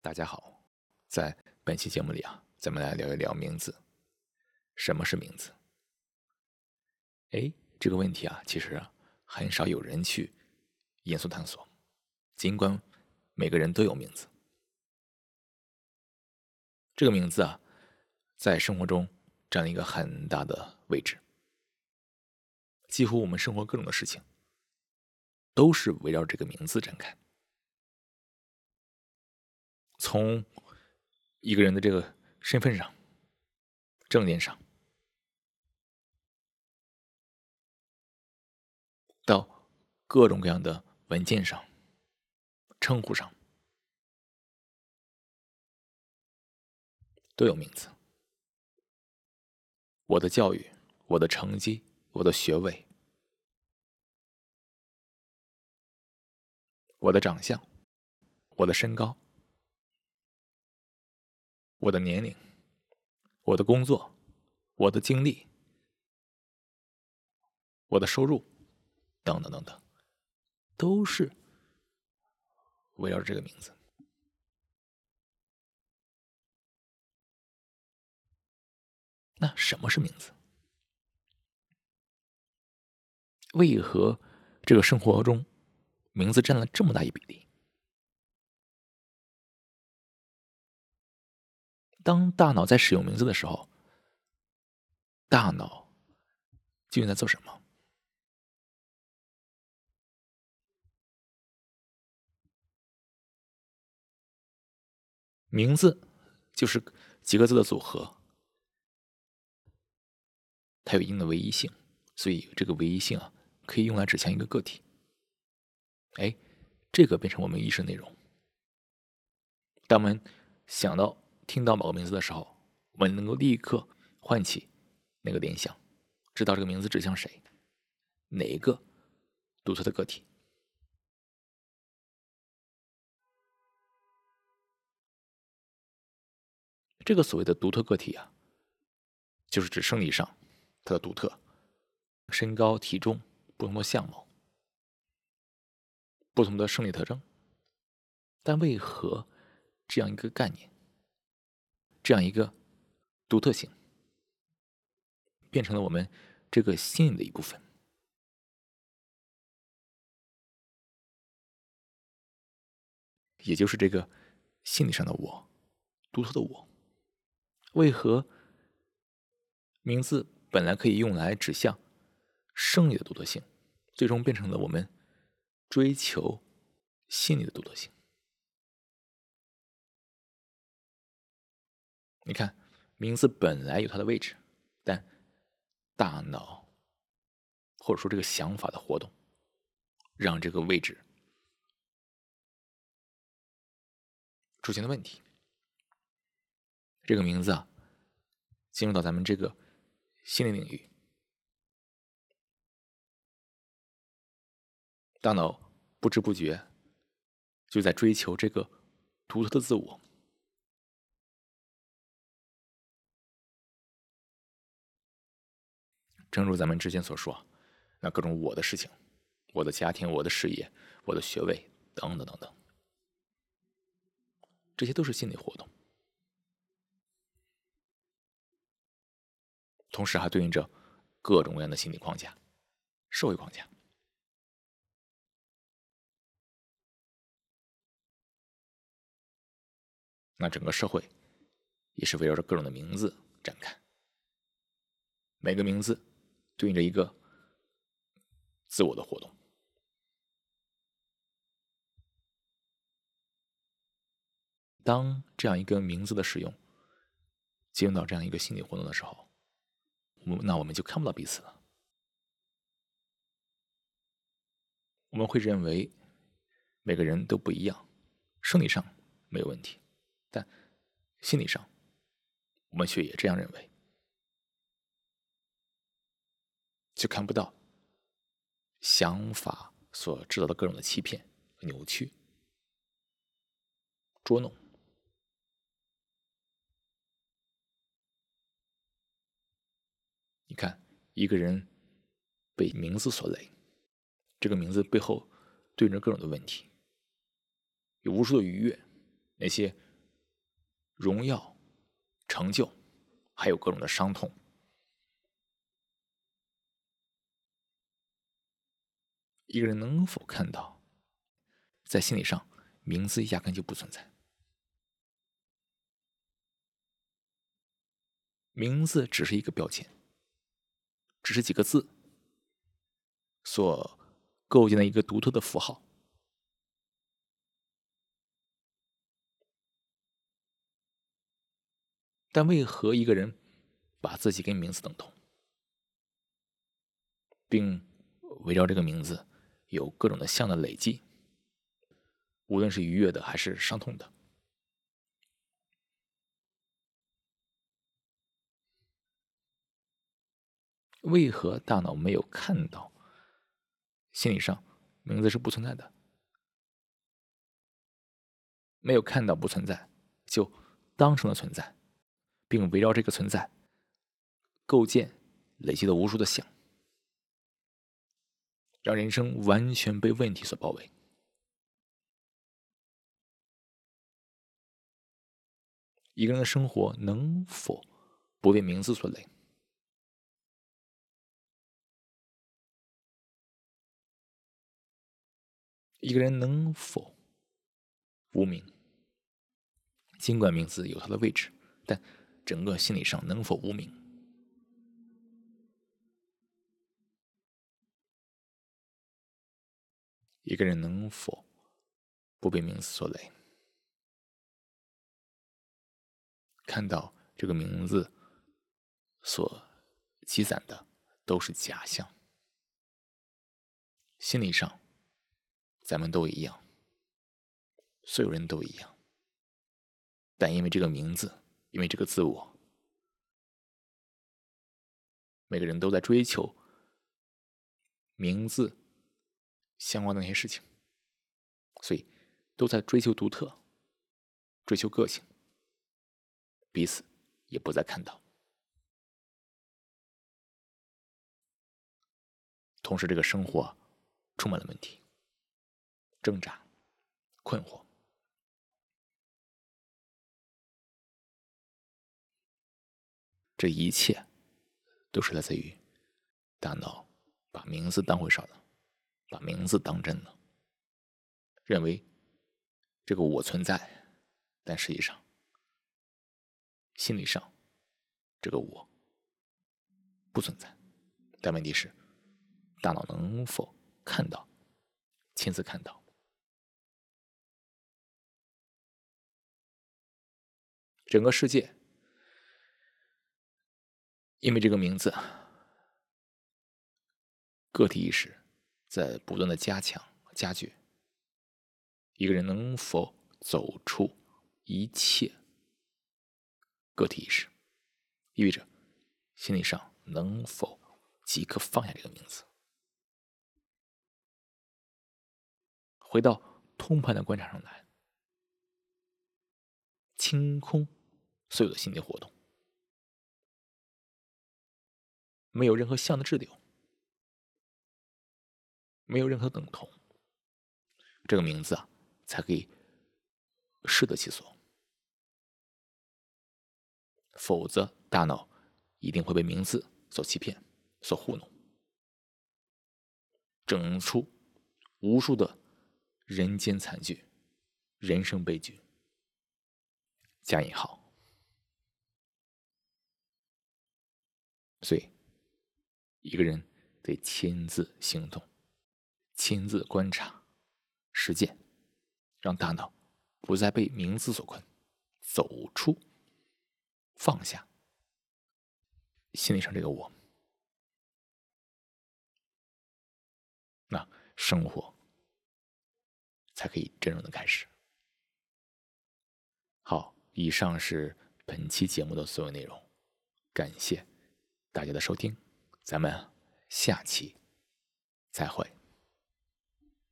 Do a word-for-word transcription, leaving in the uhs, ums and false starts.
大家好，在本期节目里啊，咱们来聊一聊名字。什么是名字？哎，这个问题啊，其实啊，很少有人去严肃探索。尽管每个人都有名字，这个名字啊，在生活中占了一个很大的位置。几乎我们生活各种的事情，都是围绕这个名字展开。从一个人的这个身份上、证件上，到各种各样的文件上、称呼上，都有名字。我的教育、我的成绩、我的学位、我的长相、我的身高、我的年龄、我的工作、我的经历、我的收入，等等等等，都是围绕着这个名字。那什么是名字？为何这个生活中名字占了这么大一比例？当大脑在使用名字的时候，大脑究竟在做什么？名字就是几个字的组合，它有一定的唯一性，所以这个唯一性啊，可以用来指向一个个体。哎，这个变成我们意识内容。当我们想到、听到某个名字的时候，我们能够立刻唤起那个联想，知道这个名字指向谁，哪一个独特的个体。这个所谓的独特个体啊，就是指生理上它的独特，身高、体重、不同的相貌、不同的生理特征。但为何这样一个概念，这样一个独特性，变成了我们这个心理的一部分？也就是这个心理上的我，独特的我。为何名字本来可以用来指向生理的独特性，最终变成了我们追求心理的独特性？你看，名字本来有它的位置，但大脑或者说这个想法的活动，让这个位置出现了问题。这个名字啊，进入到咱们这个心理领域，大脑不知不觉就在追求这个独特的自我。正如咱们之前所说，那各种我的事情，我的家庭、我的事业、我的学位等等等等，这些都是心理活动，同时还对应着各种各样的心理框架、社会框架。那整个社会也是围绕着各种的名字展开，每个名字对应着一个自我的活动。当这样一个名字的使用进入到这样一个心理活动的时候，那我们就看不到彼此了。我们会认为每个人都不一样，生理上没有问题，但心理上我们却也这样认为，就看不到想法所制造的各种的欺骗、扭曲、捉弄。你看，一个人被名字所累，这个名字背后对应着各种的问题，有无数的愉悦，那些荣耀、成就，还有各种的伤痛。一个人能否看到，在心理上名字压根就不存在，名字只是一个标签，只是几个字所构建的一个独特的符号。但为何一个人把自己跟名字等同，并围绕这个名字有各种的像的累积，无论是愉悦的还是伤痛的？为何大脑没有看到心理上名字是不存在的？没有看到不存在，就当成了存在，并围绕这个存在构建累积了无数的想，让人生完全被问题所包围。一个人的生活能否不被名字所累？一个人能否无名？尽管名字有它的位置，但整个心理上能否无名？一个人能否不被名字所累？看到这个名字所积攒的都是假象。心理上咱们都一样，所有人都一样，但因为这个名字，因为这个自我，每个人都在追求名字相关的那些事情，所以都在追求独特，追求个性，彼此也不再看到。同时这个生活充满了问题，挣扎，困惑。这一切都是来自于大脑把名字当回事了，把名字当真了，认为这个我存在，但实际上心理上这个我不存在。但问题是大脑能否看到，亲自看到？整个世界因为这个名字，个体意识在不断的加强加剧。一个人能否走出一切个体意识，意味着心理上能否即刻放下这个名字，回到通盘的观察上来，清空所有的心理活动，没有任何像的滞留，没有任何等同，这个名字啊才可以适得其所。否则大脑一定会被名字所欺骗，所糊弄，整出无数的人间惨剧，人生悲剧，加引号。所以一个人得亲自行动，亲自观察实践，让大脑不再被名字所困，走出放下心理上这个我，那生活才可以真正的开始。好，以上是本期节目的所有内容，感谢大家的收听，咱们下期再会。